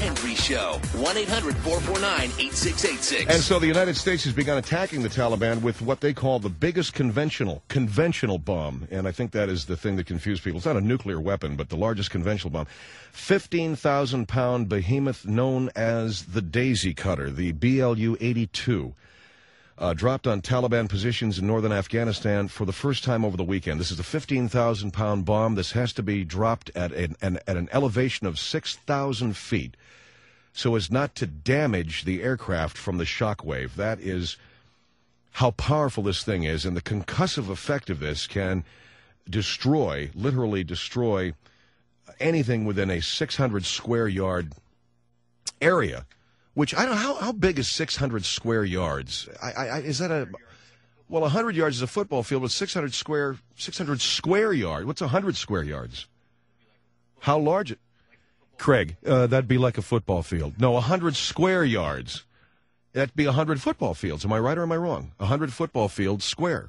Henry Show. 1-800-449-8686. And so the United States has begun attacking the Taliban with what they call the biggest conventional bomb. And I think that is the thing that confused people. It's not a nuclear weapon, but the largest conventional bomb. 15,000-pound behemoth known as the Daisy Cutter, the BLU-82. Dropped on Taliban positions in northern Afghanistan for the first time over the weekend. This is a 15,000-pound bomb. This has to be dropped at an elevation of 6,000 feet so as not to damage the aircraft from the shockwave. That is how powerful this thing is, and the concussive effect of this can destroy, literally destroy, anything within a 600-square-yard area. Which, I don't know, how big is 600 square yards? Is that a... Well, 100 yards is a football field, but 600 square yard. What's 100 square yards? How large? Craig, that'd be like a football field. No, 100 square yards. That'd be 100 football fields. Am I right or am I wrong? 100 football fields square.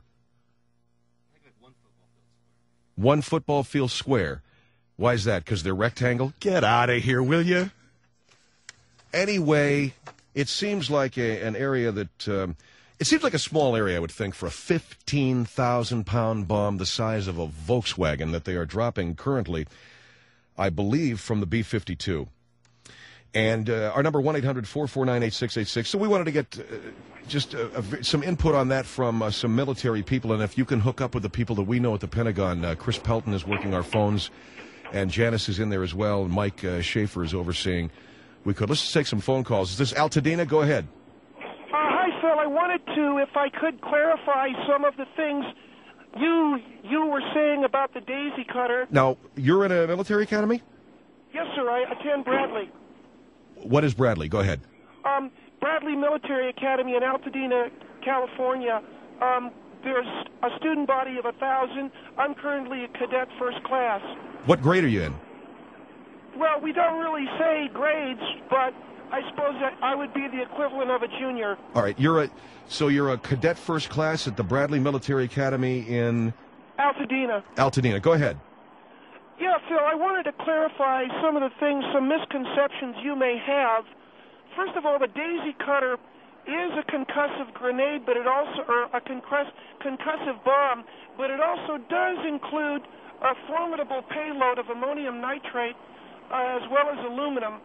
One football field square. Why is that? Because they're rectangle? Get out of here, will you? Anyway, it seems like an area that, it seems like a small area, I would think, for a 15,000-pound bomb the size of a Volkswagen that they are dropping currently, I believe, from the B-52. And our number, 1-800-449-8686. So we wanted to get some input on that from some military people. And if you can hook up with the people that we know at the Pentagon, Chris Pelton is working our phones, and Janice is in there as well, and Mike Schaefer is overseeing. Let's just take some phone calls. Is this Altadena? Go ahead. Hi, Phil. I wanted to, if I could, clarify some of the things you were saying about the Daisy Cutter. Now, you're in a military academy? Yes, sir. I attend Bradley. What is Bradley? Go ahead. Bradley Military Academy in Altadena, California. There's a student body of 1,000. I'm currently a cadet first class. What grade are you in? Well, we don't really say grades, but I suppose that I would be the equivalent of a junior. All right, you're a cadet first class at the Bradley Military Academy in Altadena. Altadena. Go ahead. Yeah, Phil, I wanted to clarify some of the things, some misconceptions you may have. First of all, the Daisy Cutter is a concussive grenade, but it also, or a concussive bomb, but it also does include a formidable payload of ammonium nitrate, as well as aluminum.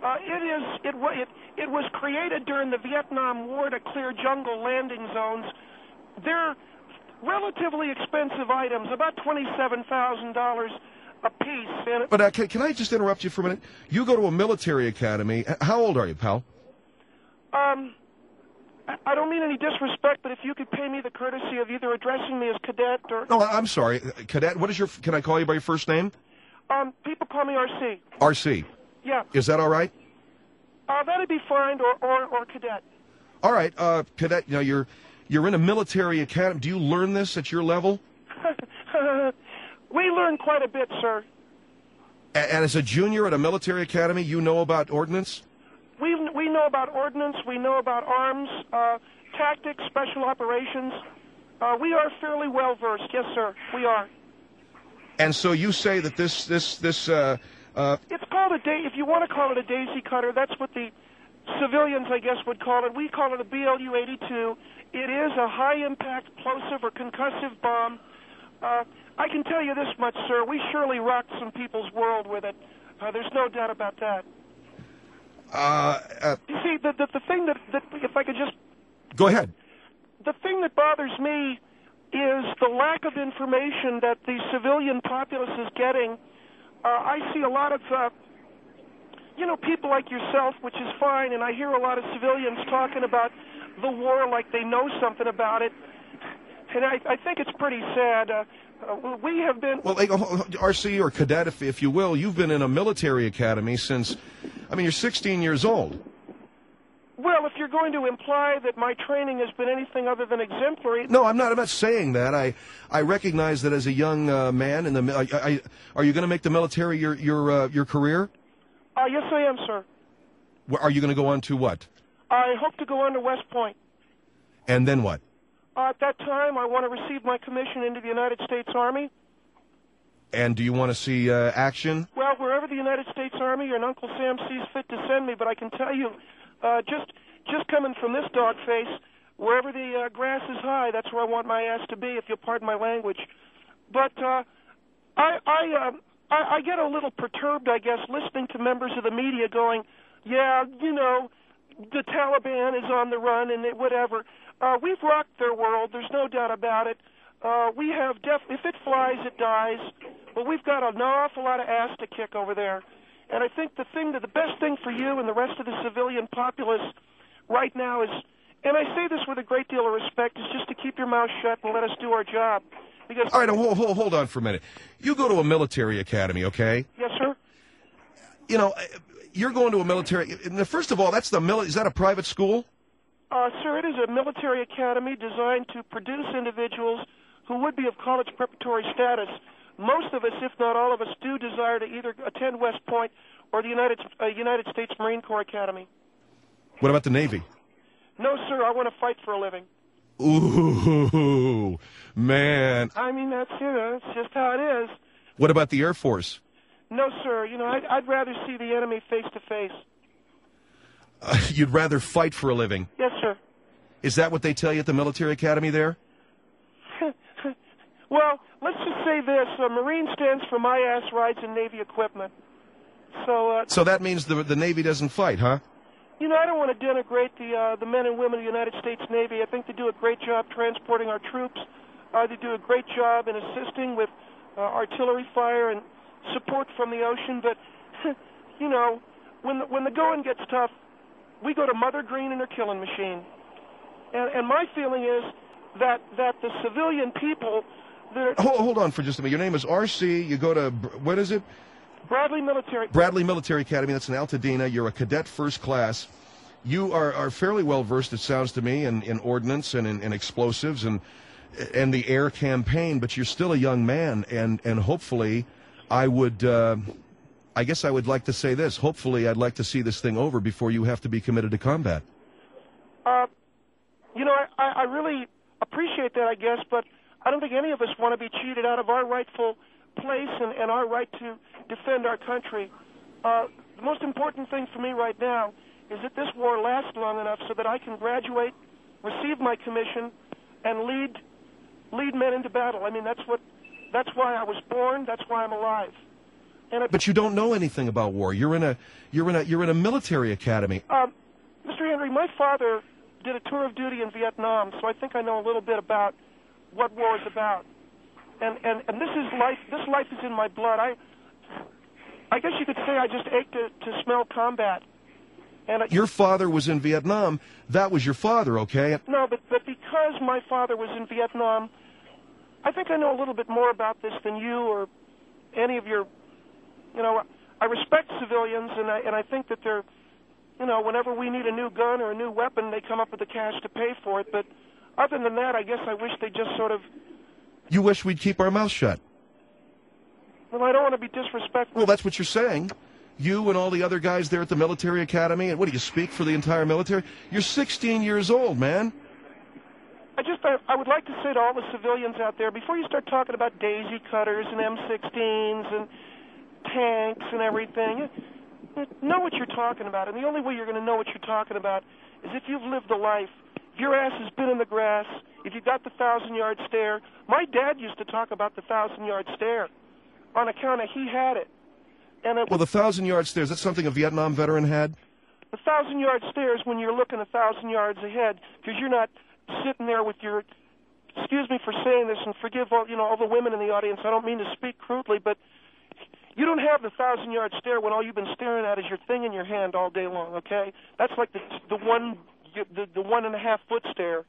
It was created during the Vietnam War to clear jungle landing zones. They're relatively expensive items, about $27,000 a piece. But can I just interrupt you for a minute? You go to a military academy. How old are you, pal? I don't mean any disrespect, but if you could pay me the courtesy of either addressing me as cadet or... No, I'm sorry. Cadet, what is your... Can I call you by your first name? People call me RC. RC. Yeah. Is that all right? That'd be fine, or cadet. All right, cadet. Now you're in a military academy. Do you learn this at your level? We learn quite a bit, sir. And as a junior at a military academy, you know about ordnance? We know about ordnance. We know about arms, tactics, special operations. We are fairly well versed. Yes, sir. We are. And so you say that this it's called if you want to call it a Daisy Cutter, that's what the civilians, I guess, would call it. We call it a BLU-82. It is a high-impact plosive or concussive bomb. I can tell you this much, sir. We surely rocked some people's world with it. There's no doubt about that. You see, the thing that, if I could just... Go ahead. The thing that bothers me is the lack of information that the civilian populace is getting. I see a lot of, people like yourself, which is fine, and I hear a lot of civilians talking about the war like they know something about it, and I think it's pretty sad. We have been... Well, RC, or cadet, if you will, you've been in a military academy since, you're 16 years old. Well, if you're going to imply that my training has been anything other than exemplary... No, I'm not saying that. I recognize that as a young man, are you going to make the military your career? Yes, I am, sir. Are you going to go on to what? I hope to go on to West Point. And then what? At that time, I want to receive my commission into the United States Army. And do you want to see action? Well, wherever the United States Army and Uncle Sam sees fit to send me, but I can tell you, just coming from this dog face, wherever the grass is high, that's where I want my ass to be, if you'll pardon my language. But I get a little perturbed, I guess, listening to members of the media going, yeah, you know, the Taliban is on the run and whatever. We've rocked their world. There's no doubt about it. We have if it flies, it dies. But we've got an awful lot of ass to kick over there. And I think the best thing for you and the rest of the civilian populace right now is, and I say this with a great deal of respect, is just to keep your mouth shut and let us do our job. Because all right, hold on for a minute. You go to a military academy, okay? Yes, sir. You know, you're going to a military. First of all, is that a private school? Sir, it is a military academy designed to produce individuals who would be of college preparatory status. Most of us, if not all of us, do desire to either attend West Point or the United States Marine Corps Academy. What about the Navy? No, sir, I want to fight for a living. Ooh, man. I mean, that's just how it is. What about the Air Force? No, sir. You know, I'd rather see the enemy face to face. You'd rather fight for a living? Yes, sir. Is that what they tell you at the military academy there? Well, let's just say this. Marine stands for my ass rides and Navy equipment. So that means the Navy doesn't fight, huh? You know, I don't want to denigrate the men and women of the United States Navy. I think they do a great job transporting our troops. They do a great job in assisting with artillery fire and support from the ocean. But, you know, when the going gets tough, we go to Mother Green and her killing machine. And my feeling is that the civilian people that are... Hold on for just a minute. Your name is R.C. You go to, what is it? Bradley Military Academy. That's in Altadena. You're a cadet first class. You are fairly well versed, it sounds to me, in ordnance and in explosives and the air campaign, but you're still a young man, and hopefully I guess I would like to say this. Hopefully I'd like to see this thing over before you have to be committed to combat. You know, I really appreciate that, I guess, but I don't think any of us want to be cheated out of our rightful place and our right to defend our country. The most important thing for me right now is that this war lasts long enough so that I can graduate, receive my commission, and lead men into battle. I mean, that's why I was born. That's why I'm alive. But you don't know anything about war. You're in a military academy. Mr. Henry, my father did a tour of duty in Vietnam, so I think I know a little bit about what war is about. And this is life. This life is in my blood. I guess you could say I just ache to smell combat. And your father was in Vietnam. That was your father, okay? No, but because my father was in Vietnam, I think I know a little bit more about this than you or any of your. You know, I respect civilians, and I think that they're, you know, whenever we need a new gun or a new weapon, they come up with the cash to pay for it. But other than that, I guess I wish they just sort of. You wish we'd keep our mouth shut. Well, I don't want to be disrespectful. Well, that's what you're saying. You and all the other guys there at the military academy, and what do you speak for the entire military? You're 16 years old, man. I would like to say to all the civilians out there, before you start talking about daisy cutters and M16s and tanks and everything, know what you're talking about. And the only way you're going to know what you're talking about is if you've lived a life. If your ass has been in the grass, if you've got the 1,000-yard stare. My dad used to talk about the 1,000-yard stare on account of he had it. And well, the 1,000-yard stare, is that something a Vietnam veteran had? The 1,000-yard stare is when you're looking 1,000 yards ahead because you're not sitting there with your, excuse me for saying this and forgive all the women in the audience. I don't mean to speak crudely, but you don't have the 1,000-yard stare when all you've been staring at is your thing in your hand all day long, okay? That's like the 1.5 foot stare.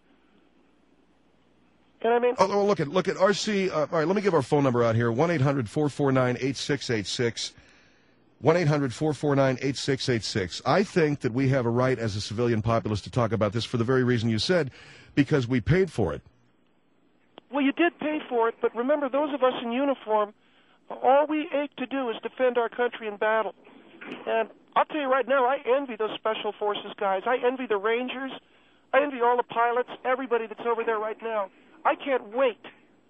And I mean, oh, look at RC. All right, let me give our phone number out here: 1-800-449-8686. 1-800-449-8686. I think that we have a right as a civilian populace to talk about this for the very reason you said, because we paid for it. Well, you did pay for it, but remember, those of us in uniform, all we ache to do is defend our country in battle. And I'll tell you right now, I envy those Special Forces guys. I envy the Rangers. I envy all the pilots, everybody that's over there right now. I can't wait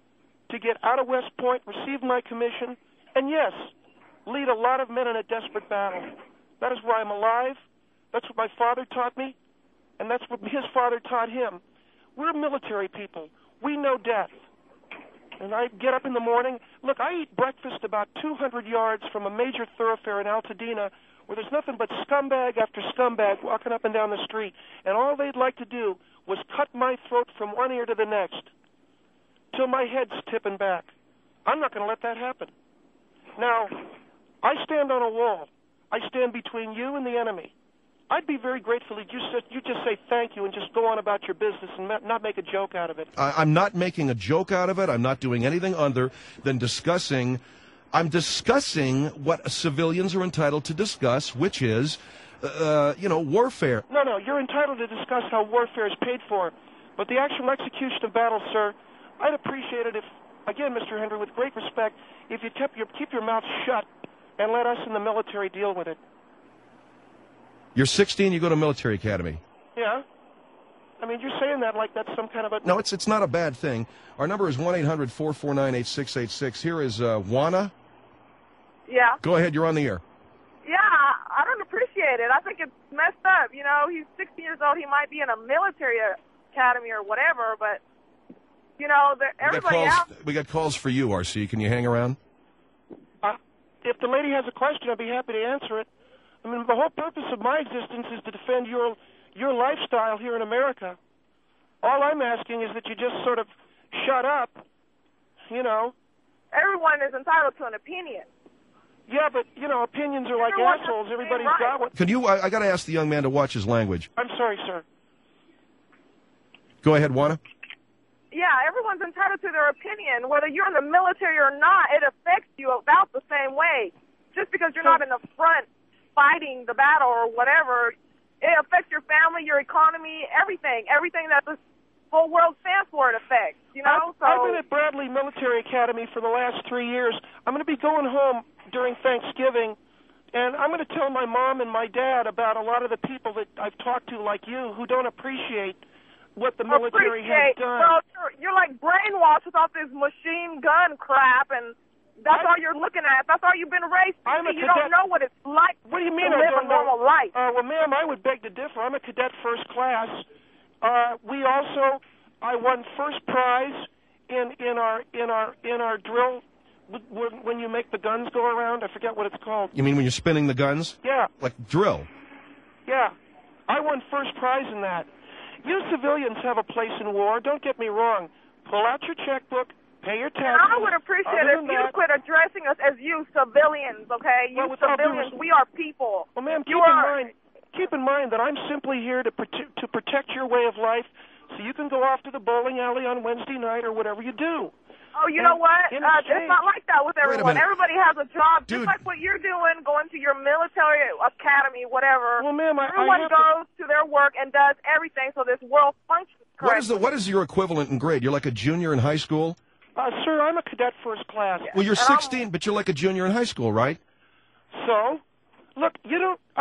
to get out of West Point, receive my commission, and yes, lead a lot of men in a desperate battle. That is why I'm alive. That's what my father taught me, and that's what his father taught him. We're military people. We know death. And I get up in the morning. Look, I eat breakfast about 200 yards from a major thoroughfare in Altadena where there's nothing but scumbag after scumbag walking up and down the street. And all they'd like to do was cut my throat from one ear to the next till my head's tipping back. I'm not going to let that happen. Now, I stand on a wall. I stand between you and the enemy. I'd be very grateful if you just say thank you and just go on about your business and not make a joke out of it. I'm not making a joke out of it. I'm not doing anything other than discussing. I'm discussing what civilians are entitled to discuss, which is, warfare. No, you're entitled to discuss how warfare is paid for. But the actual execution of battle, sir, I'd appreciate it if, again, Mr. Henry, with great respect, if you keep your mouth shut and let us in the military deal with it. You're 16, you go to military academy. Yeah. I mean, you're saying that like that's some kind of a... No, it's not a bad thing. Our number is 1-800-449-8686. Here is Juana. Yeah. Go ahead, you're on the air. Yeah, I don't appreciate it. I think it's messed up. You know, he's 16 years old. He might be in a military academy or whatever, but, you know, everybody else... We got calls for you, RC. Can you hang around? If the lady has a question, I'd be happy to answer it. I mean, the whole purpose of my existence is to defend your lifestyle here in America. All I'm asking is that you just sort of shut up, you know. Everyone is entitled to an opinion. Yeah, but, you know, opinions are like Everyone assholes. has to be Everybody's right. got one. Could you, I got to ask the young man to watch his language. I'm sorry, sir. Go ahead, Juana. Yeah, everyone's entitled to their opinion. Whether you're in the military or not, it affects you about the same way. Just because you're not in the front fighting the battle or whatever, it affects your family, your economy, everything. Everything that the whole world stands for, it affects, you know? I've been at Bradley Military Academy for the last 3 years. I'm going to be going home during Thanksgiving, and I'm going to tell my mom and my dad about a lot of the people that I've talked to, like you, who don't appreciate what the military has done. Well, you're like brainwashed with all this machine gun crap, and that's all you're looking at. That's all you've been raised to see. You don't know what it's like What do you mean to live a normal life. Well, ma'am, I would beg to differ. I'm a cadet first class. I won first prize in our drill when you make the guns go around. I forget what it's called. You mean when you're spinning the guns? Yeah. Like drill? Yeah. I won first prize in that. You civilians have a place in war. Don't get me wrong. Pull out your checkbook. Pay your taxes. And I would appreciate it if you quit addressing us as you civilians, okay? You civilians, we are people. Well, ma'am, keep in mind that I'm simply here to protect your way of life so you can go off to the bowling alley on Wednesday night or whatever you do. Oh, you know what? It's not like that with everyone. Everybody has a job, just like what you're doing, going to your military academy, whatever. Well, ma'am, everyone goes to their work and does everything so this world functions correctly. What is your equivalent in grade? You're like a junior in high school? Sir, I'm a cadet first class. Well, you're 16, but you're like a junior in high school, right? So, look, I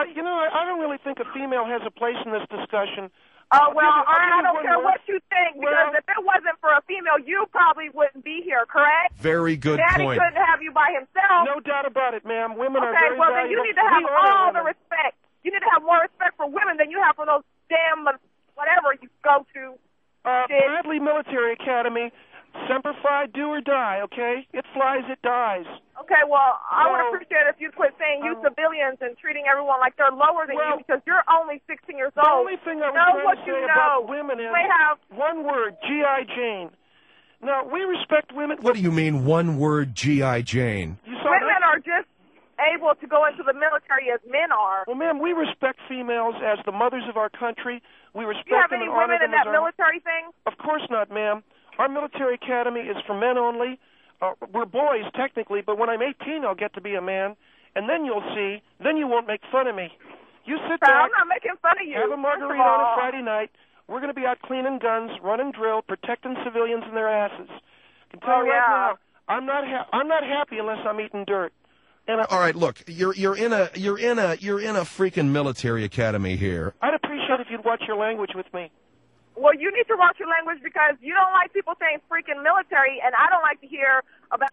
don't really think a female has a place in this discussion. Oh, well, I don't care what you think, because if it wasn't for a female, you probably wouldn't be here, correct? Very good Daddy point. couldn't have you by himself. No doubt about it, ma'am. Women are very valuable. Okay, well, then you need to have all the respect. You need to have more respect for women than you have for those damn whatever you go to. Bradley Military Academy, Semper Fi, do or die, okay? It flies, it dies. Okay, well, I would appreciate it if you quit saying you civilians and treating everyone like they're lower than you, because you're only 16 years old. The only thing I was trying to say about women is one word, G.I. Jane. Now, we respect women. What do you mean, one word, G.I. Jane? Women are just able to go into the military as men are. Well, ma'am, we respect females as the mothers of our country. We respect them. Do you have them any and honor women in them that military thing? Of course not, ma'am. Our military academy is for men only. We're boys, technically, but when I'm 18, I'll get to be a man. And then you'll see. Then you won't make fun of me. You sit back. I'm not making fun of you. Have a margarita on a Friday night. We're going to be out cleaning guns, running drill, protecting civilians and their asses. I can tell you right now, I'm not happy unless I'm eating dirt. And all right, look, you're in a freaking military academy here. I'd appreciate if you'd watch your language with me. Well, you need to watch your language because you don't like people saying freaking military, and I don't like to hear about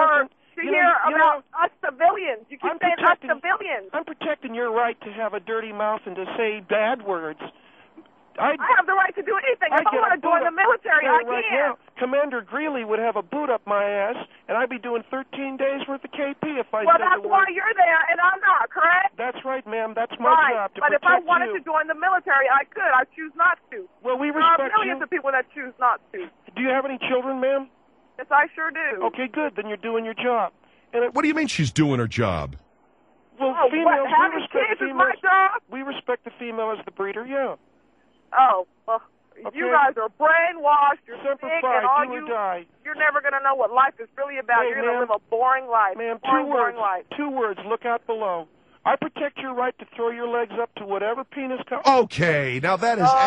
us civilians. You keep saying us civilians. I'm protecting your right to have a dirty mouth and to say bad words. I have the right to do anything. If I want to join the military, I can. Now, Commander Greeley would have a boot up my ass, and I'd be doing 13 days worth of KP if I Well, said that's why you're there, and I'm not, correct? That's right, ma'am. That's my job to But if I wanted you. to join the military, I could. I choose not to. Well, we There are respect millions of people that choose not to. Do you have any children, ma'am? Yes, I sure do. Okay, good. Then you're doing your job. And What do you mean she's doing her job? Well, females, having kids is my job? We respect the female as the breeder, yeah. Oh, well, you guys are brainwashed. You're sick, and all you're never going to know what life is really about. Hey, you're going to live a boring life. Ma'am, boring life. 2 words. Look out below. I protect your right to throw your legs up to whatever penis comes. Okay, now that is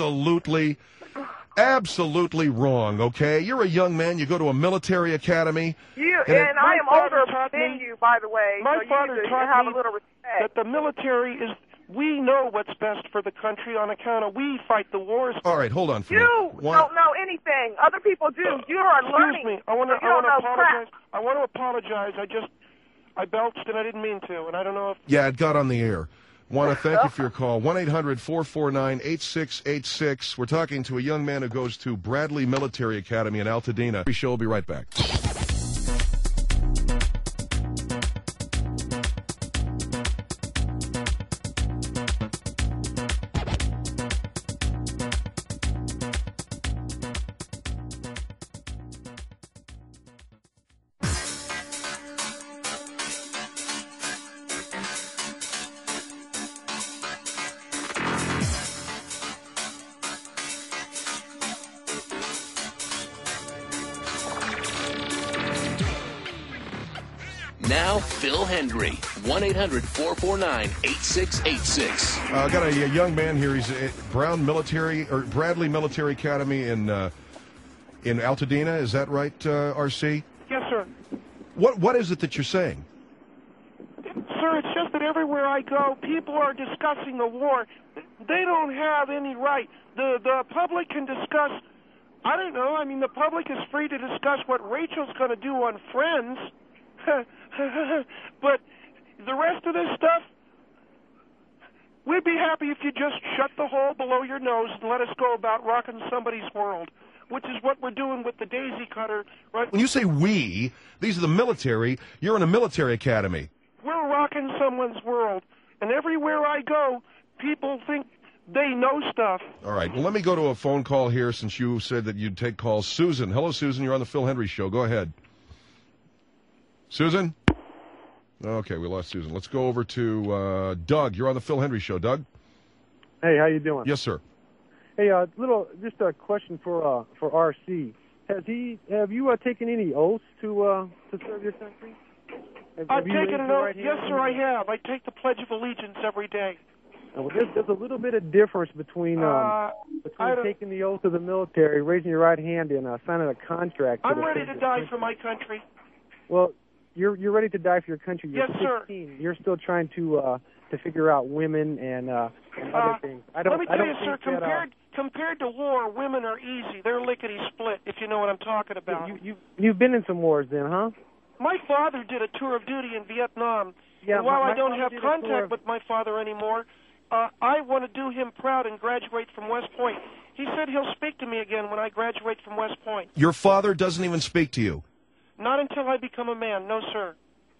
absolutely wrong, okay? You're a young man. You go to a military academy. And I am older than you, by the way. My so father you need to taught have me a little respect. that the military is... We know what's best for the country on account of we fight the wars. All right, hold on for you don't know anything. Other people do. You are learning. Excuse me. I want to apologize. I want to apologize. I belched and I didn't mean to, and I don't know if... Yeah, it got on the air. Want to thank you for your call. 1-800-449-8686. We're talking to a young man who goes to Bradley Military Academy in Altadena. The show will be right back. Now, Phil Hendry, 1-800-449-8686. I got a young man here. He's at Bradley Military Academy in Altadena. Is that right, RC? Yes, sir. What is it that you're saying? Sir, it's just that everywhere I go, people are discussing the war. They don't have any right. The public can discuss, I don't know, I mean, the public is free to discuss what Rachel's going to do on Friends. But the rest of this stuff, we'd be happy if you just shut the hole below your nose and let us go about rocking somebody's world, which is what we're doing with the Daisy Cutter. Right? When you say we, these are the military. You're in a military academy. We're rocking someone's world, and everywhere I go, people think they know stuff. All right. Well, let me go to a phone call here since you said that you'd take calls. Susan. Hello, Susan. You're on the Phil Hendry Show. Go ahead. Susan? Okay, we lost Susan. Let's go over to Doug. You're on the Phil Hendry Show. Doug? Hey, how you doing? Yes, sir. Hey, just a question for RC. Have you taken any oaths to serve your country? I've taken an oath. Yes, sir, I have. I take the Pledge of Allegiance every day. Well, there's a little bit of difference between taking the oath of the military, raising your right hand, and signing a contract. I'm ready to die for my country. Well, you're ready to die for your country. You're yes, 16. Sir. You're still trying to figure out women and other things. Let me tell you, sir, compared to war, women are easy. They're lickety-split, if you know what I'm talking about. You've been in some wars then, huh? My father did a tour of duty in Vietnam. Yeah, and while I don't have contact with my father anymore, I want to do him proud and graduate from West Point. He said he'll speak to me again when I graduate from West Point. Your father doesn't even speak to you? Not until I become a man, no, sir.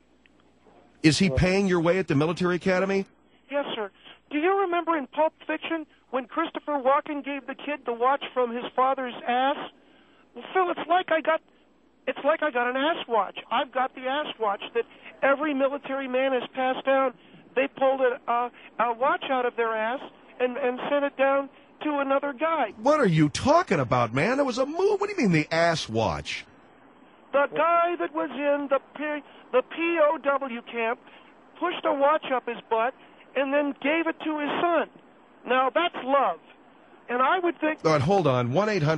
Is he paying your way at the military academy? Yes, sir. Do you remember in Pulp Fiction when Christopher Walken gave the kid the watch from his father's ass? Well, Phil, it's like I got an ass watch. I've got the ass watch that every military man has passed down. They pulled a watch out of their ass and sent it down to another guy. What are you talking about, man? It was a move. What do you mean the ass watch? The guy that was in the POW camp pushed a watch up his butt and then gave it to his son. Now, that's love. And I would think... All right, hold on.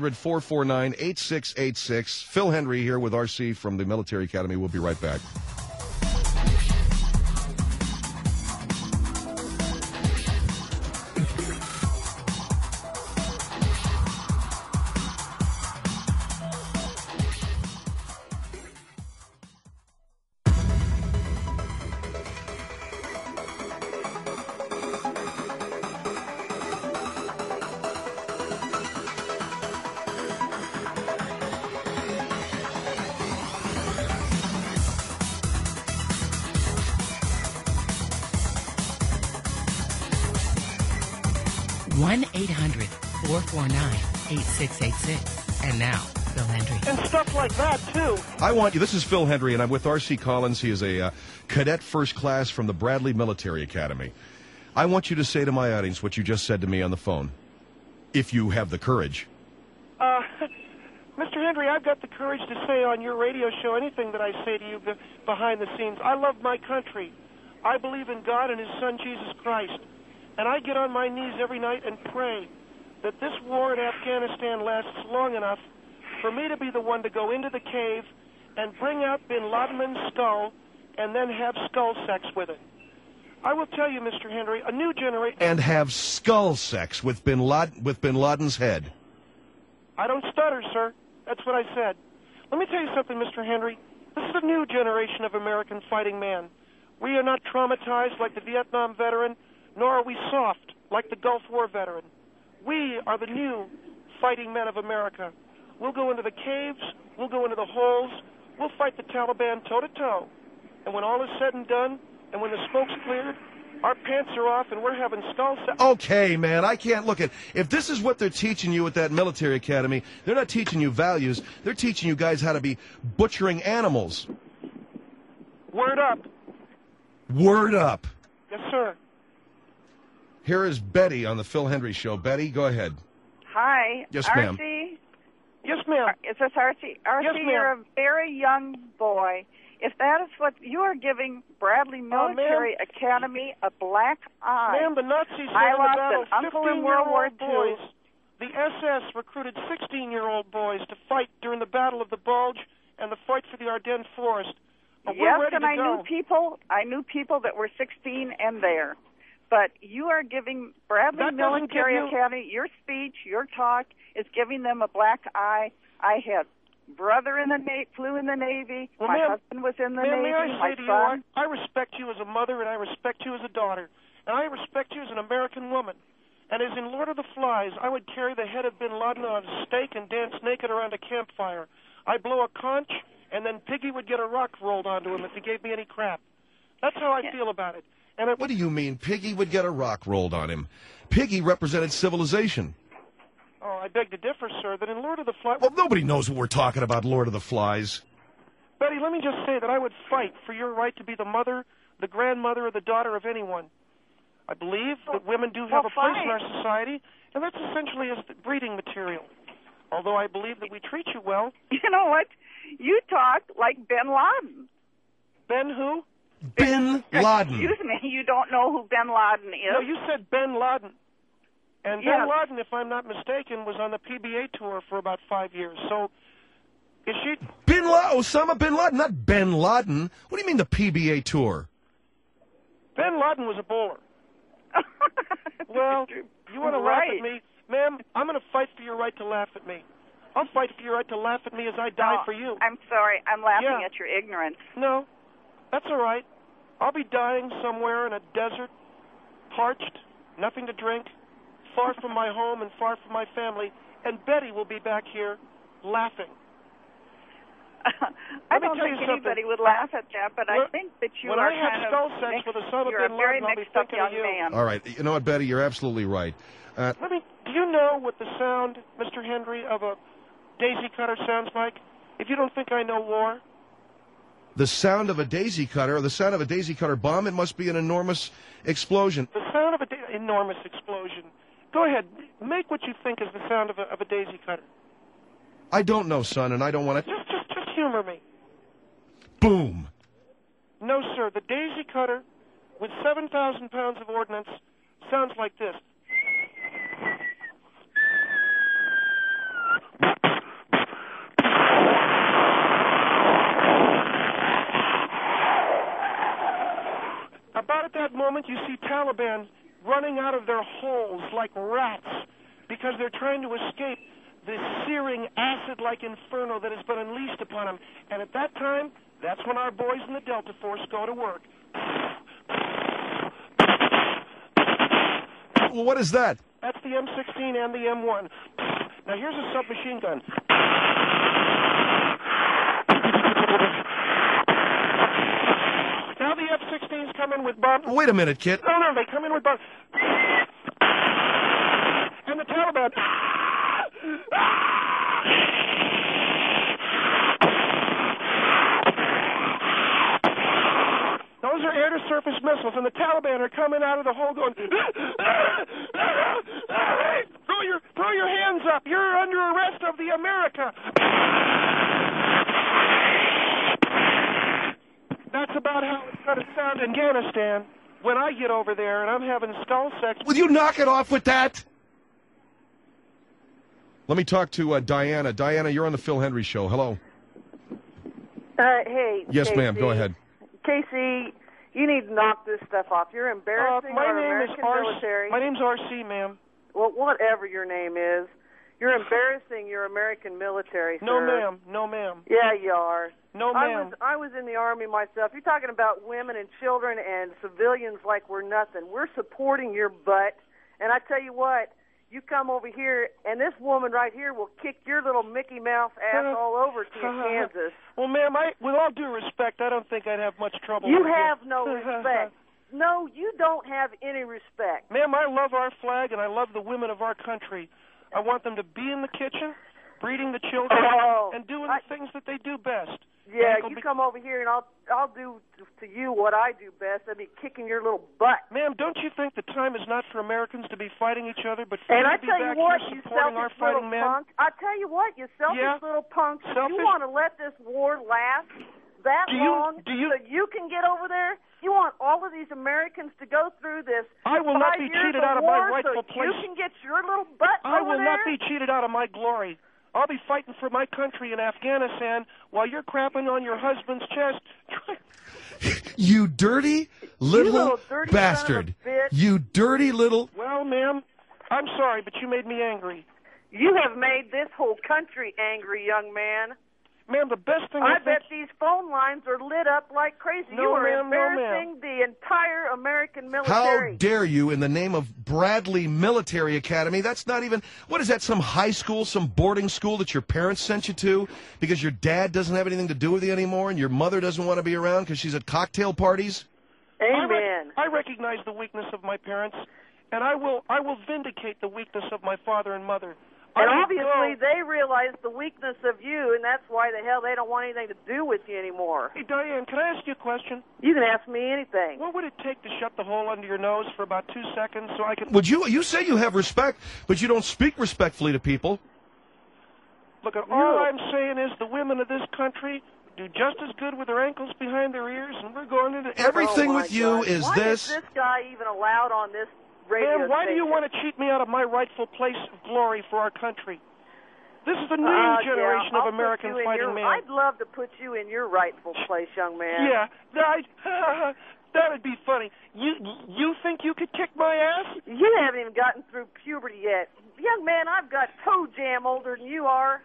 1-800-449-8686. Phil Hendry here with RC from the Military Academy. We'll be right back. 1-800-449-8686. And now, Phil Hendry. And stuff like that, too. I want you. This is Phil Hendry, and I'm with R.C. Collins. He is a cadet first class from the Bradley Military Academy. I want you to say to my audience what you just said to me on the phone, if you have the courage. Mr. Hendry, I've got the courage to say on your radio show anything that I say to you behind the scenes. I love my country. I believe in God and His Son, Jesus Christ. And I get on my knees every night and pray that this war in Afghanistan lasts long enough for me to be the one to go into the cave and bring out bin Laden's skull and then have skull sex with it. I will tell you, Mr. Hendry, a new generation... And have skull sex with bin Laden's head. I don't stutter, sir. That's what I said. Let me tell you something, Mr. Hendry. This is a new generation of American fighting man. We are not traumatized like the Vietnam veteran, nor are we soft like the Gulf War veteran. We are the new fighting men of America. We'll go into the caves, we'll go into the holes, we'll fight the Taliban toe-to-toe. And when all is said and done, and when the smoke's cleared, our pants are off and we're having skull sex. Okay, man, I can't look at... If this is what they're teaching you at that military academy, they're not teaching you values. They're teaching you guys how to be butchering animals. Word up. Word up. Yes, sir. Here is Betty on the Phil Hendry Show. Betty, go ahead. Hi. Yes, ma'am. RC? Yes, ma'am. Is this RC? RC, Yes, ma'am. you're a very young boy. If that is what you are giving Bradley Military Academy a black eye. Ma'am, the Nazis I had in the lost battle an uncle in World War 15-year-old boys. The SS recruited 16-year-old boys to fight during the Battle of the Bulge and the fight for the Ardennes Forest. But Yes, we're ready and to I go. knew people that were 16 and there. But you are giving Bradley That doesn't Military give you- Academy, your speech, your talk is giving them a black eye. I had brother in the Navy, flew in the Navy. Well, my ma'am, husband was in the ma'am, Navy. may I My say to you, son. I respect you as a mother, and I respect you as a daughter, and I respect you as an American woman. And as in Lord of the Flies, I would carry the head of bin Laden on a stake and dance naked around a campfire. I'd blow a conch, and then Piggy would get a rock rolled onto him if he gave me any crap. That's how I feel about it. And What do you mean Piggy would get a rock rolled on him? Piggy represented civilization. Oh, I beg to differ, sir, that in Lord of the Flies... Well, nobody knows what we're talking about, Lord of the Flies. Betty, let me just say that I would fight for your right to be the mother, the grandmother, or the daughter of anyone. I believe that women do have a place in our society, and that's essentially as the breeding material. Although I believe that we treat you well. You know what? You talk like bin Laden. Ben who? Bin Laden. Excuse me, you don't know who bin Laden is? No, you said Ben Laden. And Yes. Ben Laden, if I'm not mistaken, was on the PBA tour for about 5 years. So, is she... Osama bin Laden, not Ben Laden. What do you mean the PBA tour? Ben Laden was a bowler. Well, you want to laugh at me? Ma'am, I'm going to fight for your right to laugh at me. I'll fight for your right to laugh at me as I die No, for you. I'm sorry. I'm laughing Yeah. at your ignorance. No, that's all right. I'll be dying somewhere in a desert, parched, nothing to drink, far from my home and far from my family, and Betty will be back here laughing. I Let me don't tell think you something. anybody would laugh at that, but I Look, think that you when are I have kind skull of sex mixed, with Osama you're a bin very Laden, I'll be mixed up thinking of young you. man. All right. You know what, Betty? You're absolutely right. Do you know what the sound, Mr. Hendry, of a daisy cutter sounds like? If you don't think I know war, The sound of a daisy cutter, or the sound of a daisy cutter bomb, it must be an enormous explosion. the sound of an enormous explosion. Go ahead, make what you think is the sound of a daisy cutter. I don't know, son, and I don't want to... Just humor me. Boom. No, sir, the daisy cutter with 7,000 pounds of ordnance sounds like this. About at that moment, you see Taliban running out of their holes like rats because they're trying to escape this searing acid-like inferno that has been unleashed upon them. And at that time, that's when our boys in the Delta Force go to work. Well, what is that? That's the M16 and the M1. Now here's a submachine gun. Now the F-16s come in with bombs. Wait a minute, kid. No, they come in with bombs. Taliban. Those are air-to-surface missiles, and the Taliban are coming out of the hole going, throw your hands up. You're under arrest of the America. That's about how it's going to sound in Afghanistan when I get over there and I'm having skull sex. Will you knock it off with that? Let me talk to Diana. Diana, you're on the Phil Hendry Show. Hello. Hey. Yes, Casey. ma'am. Go ahead. Casey, you need to knock this stuff off. You're embarrassing our American military. My name's R.C., ma'am. Well, whatever your name is, you're embarrassing your American military, sir. No, ma'am. No, ma'am. Yeah, you are. No, ma'am. I was in the Army myself. You're talking about women and children and civilians like we're nothing. We're supporting your butt. And I tell you what, you come over here, and this woman right here will kick your little Mickey Mouse ass all over to Kansas. Well, ma'am, with all due respect, I don't think I'd have much trouble You with you. have no respect. No, you don't have any respect. Ma'am, I love our flag, and I love the women of our country. I want them to be in the kitchen, breeding the children, and doing the things that they do best. Yeah, you come over here, and I'll do to you what I do best. I'll be kicking your little butt. Ma'am, don't you think the time is not for Americans to be fighting each other, but for and I to be tell back you what, here you supporting our selfish little fighting men? punk. I tell you what, you selfish little punk. Selfish? You want to let this war last that long so you can get over there? You want all of these Americans to go through this? I will not be cheated out of my rightful place. You can get your little butt I over will there? not be cheated out of my glory. I'll be fighting for my country in Afghanistan while you're crapping on your husband's chest. You dirty little dirty bastard. Son of a bitch. You dirty little... Well, ma'am, I'm sorry, but you made me angry. You have made this whole country angry, young man. Ma'am, the best thing I bet these phone lines are lit up like crazy. No, you are ma'am, embarrassing the entire American military. How dare you, in the name of Bradley Military Academy? That's not even, what is that, some high school, some boarding school that your parents sent you to because your dad doesn't have anything to do with you anymore and your mother doesn't want to be around because she's at cocktail parties? Amen. I recognize the weakness of my parents, and I will vindicate the weakness of my father and mother. And obviously they realize the weakness of you, and that's why the hell they don't want anything to do with you anymore. Hey, Diane, can I ask you a question? You can ask me anything. What would it take to shut the hole under your nose for about 2 seconds so I can... Would you say you have respect, but you don't speak respectfully to people? Look, all I'm saying is the women of this country do just as good with their ankles behind their ears, and we're going into... Everything with you is why this... is this guy even allowed on this radio Man, why do you station? want to cheat me out of my rightful place of glory for our country? This is the new generation of American fighting men. I'd love to put you in your rightful place, young man. Yeah, that'd be funny. You think you could kick my ass? You haven't even gotten through puberty yet. Young man, I've got toe jam older than you are.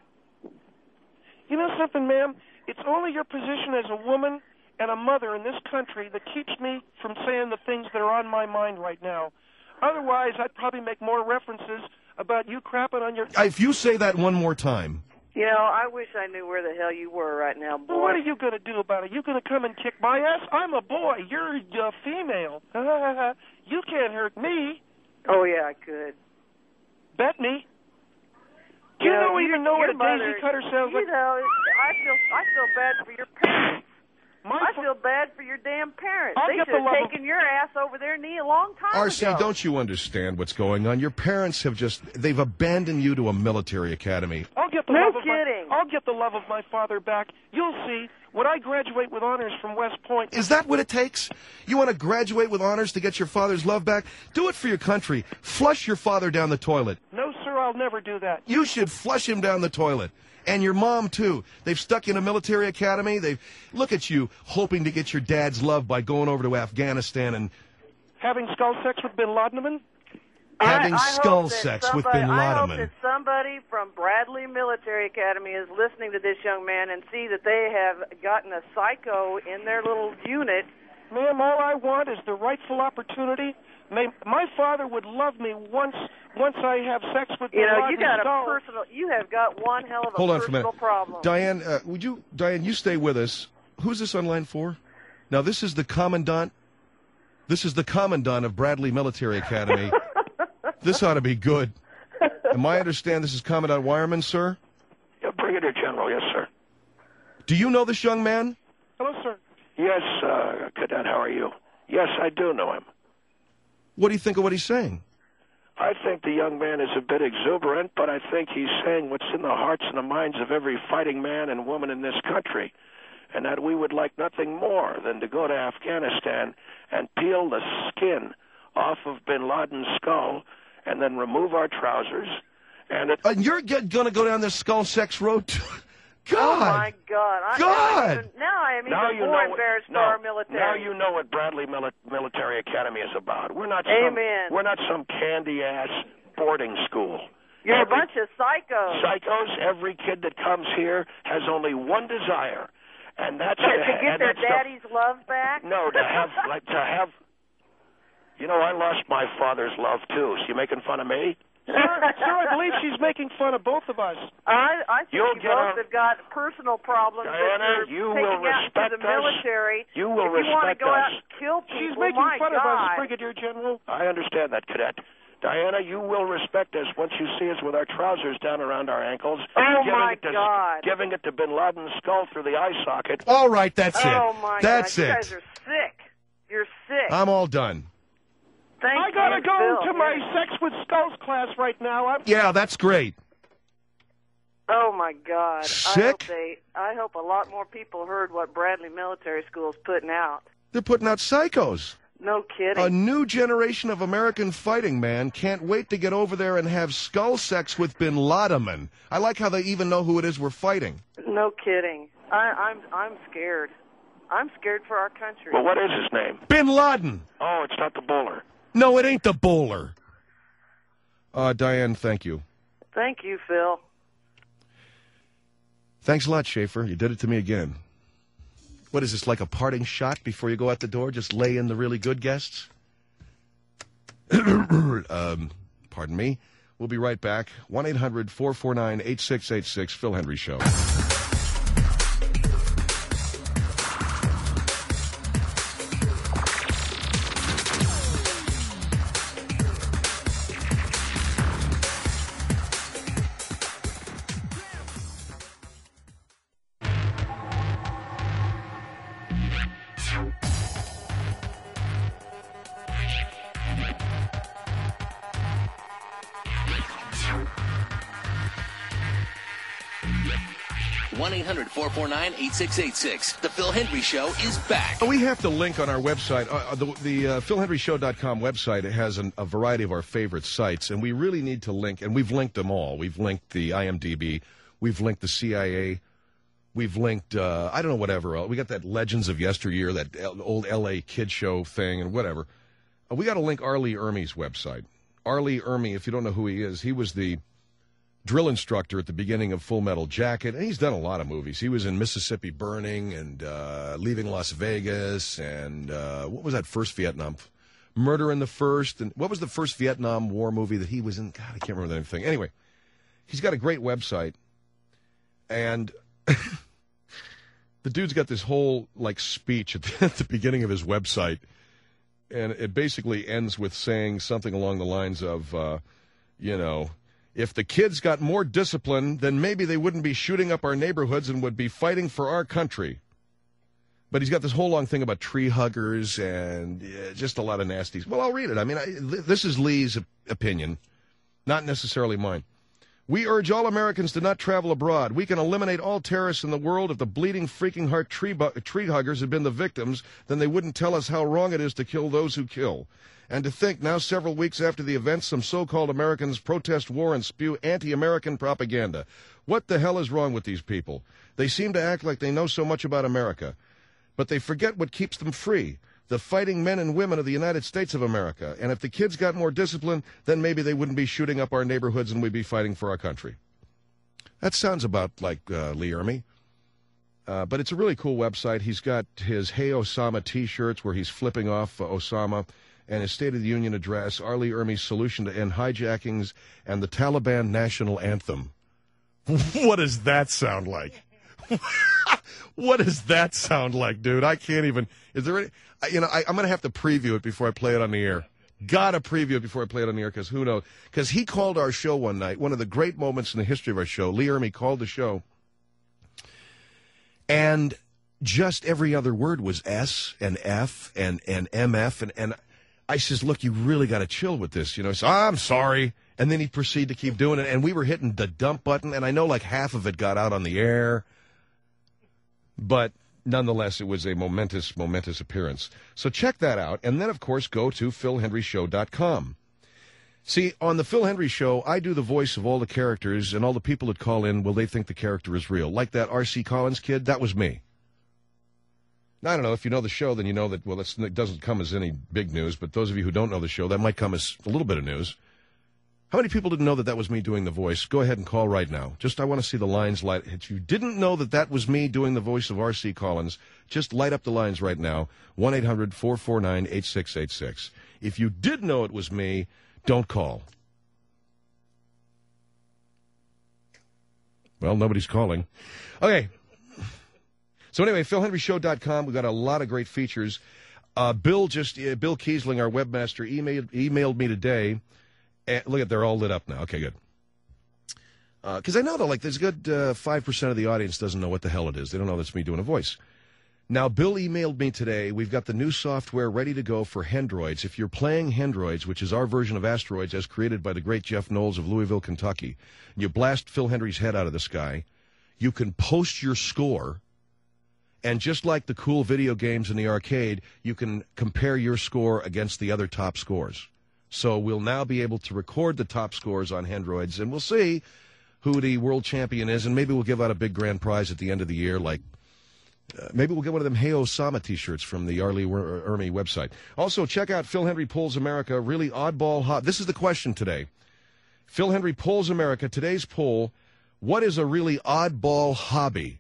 You know something, ma'am? It's only your position as a woman and a mother in this country that keeps me from saying the things that are on my mind right now. Otherwise, I'd probably make more references about you crapping on your... If you say that one more time... You know, I wish I knew where the hell you were right now, boy. Well, what are you going to do about it? You going to come and kick my ass? I'm a boy. You're a female. You can't hurt me. Oh, yeah, I could. Bet me. You don't even know what a daisy cutter sounds like. You know, I feel bad for your parents. I feel bad for your damn parents. They should have taken your ass over their knee a long time ago. RC, don't you understand what's going on? Your parents have they've abandoned you to a military academy. I'll get the love of my father back. You'll see. When I graduate with honors from West Point... Is that what it takes? You want to graduate with honors to get your father's love back? Do it for your country. Flush your father down the toilet. No, sir, I'll never do that. You should flush him down the toilet. And your mom, too. They've stuck you in a military academy. Look at you, hoping to get your dad's love by going over to Afghanistan and... Having skull sex with Bin Laden? Having skull sex with Bin Laden. I hope that somebody from Bradley Military Academy is listening to this young man and see that they have gotten a psycho in their little unit. Ma'am, all I want is the rightful opportunity. My father would love me once I have sex with Bin Laden's skull. You have got one hell of a Hold on for a minute. problem. Diane, Diane, you stay with us. Who's this on line 4? Now, this is the commandant. This is the commandant of Bradley Military Academy. This ought to be good. Am I understand this is Commandant Wireman, sir? Yeah, Brigadier General, yes, sir. Do you know this young man? Hello, sir. Yes, Cadet, how are you? Yes, I do know him. What do you think of what he's saying? I think the young man is a bit exuberant, but I think he's saying what's in the hearts and the minds of every fighting man and woman in this country, and that we would like nothing more than to go to Afghanistan and peel the skin off of bin Laden's skull and then remove our trousers. And you're going to go down this skull sex road too? God! Oh, my God. God! Now I am even more embarrassed for our military. Now you know what Bradley Military Academy is about. We're not some candy-ass boarding school. You're a bunch of psychos. Psychos. Every kid that comes here has only one desire, and that's to get their daddy's love back? No, to have... You know, I lost my father's love, too. So you making fun of me? Sir, I believe she's making fun of both of us. I think you both have got personal problems. Diana, you will respect us. Military. You will respect us. If you want to go out and kill people, she's making fun of us, Brigadier General. I understand that, Cadet. Diana, you will respect us once you see us with our trousers down around our ankles. Oh, my God. Giving it to bin Laden's skull through the eye socket. All right, that's it. Oh, my that's God. it. You guys are sick. You're sick. I'm all done. I gotta go to my Sex with Skulls class right now. Yeah, that's great. Oh, my God. Sick? I hope a lot more people heard what Bradley Military School is putting out. They're putting out psychos. No kidding. A new generation of American fighting man can't wait to get over there and have skull sex with bin Laden. I like how they even know who it is we're fighting. No kidding. I'm scared. I'm scared for our country. Well, what is his name? Bin Laden. Oh, it's not the bowler. No, it ain't the bowler. Diane, thank you. Thank you, Phil. Thanks a lot, Schaefer. You did it to me again. What is this, like a parting shot before you go out the door? Just lay in the really good guests? Pardon me. We'll be right back. 1-800-449-8686, Phil Hendry Show. One 1-800-449-8686. The Phil Hendry Show is back. We have to link on our website. The PhilHenryShow.com website has a variety of our favorite sites, and we really need to link, and we've linked them all. We've linked the IMDb. We've linked the CIA. We've linked, I don't know, whatever else. We got that Legends of Yesteryear, that old L.A. kid show thing, and whatever. We got to link R. Lee Ermey's website. R. Lee Ermey, if you don't know who he is, he was the drill instructor at the beginning of Full Metal Jacket, and he's done a lot of movies. He was in Mississippi Burning and Leaving Las Vegas, and what was that first Vietnam? Murder in the First, and what was the first Vietnam War movie that he was in? God, I can't remember anything. Anyway, he's got a great website, and the dude's got this whole like speech at the beginning of his website, and it basically ends with saying something along the lines of, if the kids got more discipline, then maybe they wouldn't be shooting up our neighborhoods and would be fighting for our country. But he's got this whole long thing about tree huggers and just a lot of nasties. Well, I'll read it. I mean, this is Lee's opinion, not necessarily mine. We urge all Americans to not travel abroad. We can eliminate all terrorists in the world. If the bleeding, freaking heart tree huggers had been the victims, then they wouldn't tell us how wrong it is to kill those who kill. And to think now, several weeks after the events, some so-called Americans protest war and spew anti-American propaganda. What the hell is wrong with these people? They seem to act like they know so much about America, but they forget what keeps them free, the fighting men and women of the United States of America. And if the kids got more discipline, then maybe they wouldn't be shooting up our neighborhoods and we'd be fighting for our country. That sounds about like Lee Ermey. But it's a really cool website. He's got his Hey Osama T-shirts where he's flipping off Osama, and his State of the Union address, R. Lee Ermey's solution to end hijackings, and the Taliban national anthem. What does that sound like? What does that sound like, dude? I can't even. Is there any? I'm going to have to preview it before I play it on the air. Gotta preview it before I play it on the air, because who knows? Because he called our show one night, one of the great moments in the history of our show. Lee Ermey called the show, and just every other word was S and F and MF. And I says, look, you really got to chill with this. You know, he said, I'm sorry. And then he'd proceed to keep doing it. And we were hitting the dump button, and I know like half of it got out on the air. But nonetheless, it was a momentous appearance. So check that out. And then, of course, go to PhilHenryShow.com. See, on the Phil Hendry Show, I do the voice of all the characters, and all the people that call in, well, they think the character is real. Like that R.C. Collins kid, that was me. Now, I don't know, if you know the show, then you know that, well, it doesn't come as any big news, but those of you who don't know the show, that might come as a little bit of news. How many people didn't know that that was me doing the voice? Go ahead and call right now. Just, I want to see the lines light. If you didn't know that that was me doing the voice of R.C. Collins, just light up the lines right now, 1-800-449-8686. If you did know it was me, don't call. Well, nobody's calling. Okay. So anyway, PhilHenryShow.com. We've got a lot of great features. Bill Kiesling, our webmaster, emailed me today. Look at, they're all lit up now. Okay, good. Because I know, though, like, there's a good 5% of the audience doesn't know what the hell it is. They don't know that's me doing a voice. Now, Bill emailed me today. We've got the new software ready to go for Hendroids. If you're playing Hendroids, which is our version of Asteroids as created by the great Jeff Knowles of Louisville, Kentucky, and you blast Phil Hendry's head out of the sky, you can post your score, and just like the cool video games in the arcade, you can compare your score against the other top scores. So we'll now be able to record the top scores on Hendroids, and we'll see who the world champion is, and maybe we'll give out a big grand prize at the end of the year, like maybe we'll get one of them Hey Osama T-shirts from the Arlie Ermey website. Also, check out Phil Hendry Polls America, really oddball hot. This is the question today. Phil Hendry Polls America, today's poll, what is a really oddball hobby?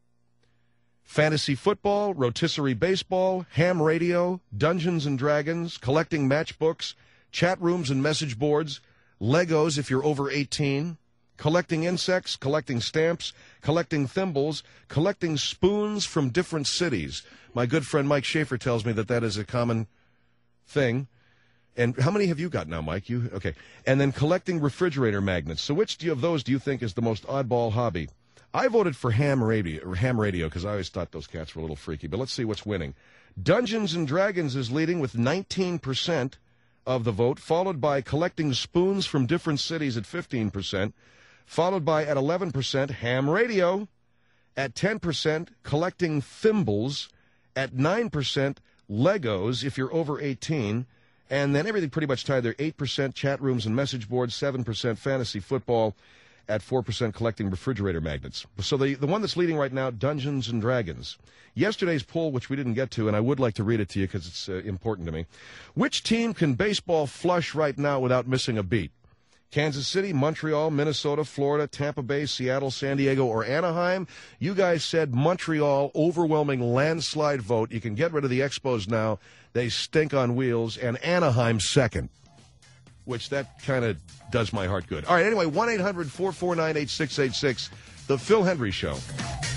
Fantasy football, rotisserie baseball, ham radio, Dungeons and Dragons, collecting matchbooks, chat rooms and message boards, Legos if you're over 18, collecting insects, collecting stamps, collecting thimbles, collecting spoons from different cities. My good friend Mike Schaefer tells me that that is a common thing. And how many have you got now, Mike? Okay. And then collecting refrigerator magnets. So which of those do you think is the most oddball hobby? I voted for ham radio because I always thought those cats were a little freaky. But let's see what's winning. Dungeons and Dragons is leading with 19% of the vote, followed by collecting spoons from different cities at 15%, followed by at 11% ham radio, at 10% collecting thimbles, at 9% Legos if you're over 18, and then everything pretty much tied there. 8% chat rooms and message boards, 7% fantasy football, at 4% collecting refrigerator magnets. So the one that's leading right now, Dungeons and Dragons. Yesterday's poll, which we didn't get to, and I would like to read it to you because it's important to me. Which team can baseball flush right now without missing a beat? Kansas City, Montreal, Minnesota, Florida, Tampa Bay, Seattle, San Diego, or Anaheim? You guys said Montreal, overwhelming landslide vote. You can get rid of the Expos now. They stink on wheels. And Anaheim second, which that kind of does my heart good. All right, anyway, 1-800-449-8686, The Phil Hendry Show.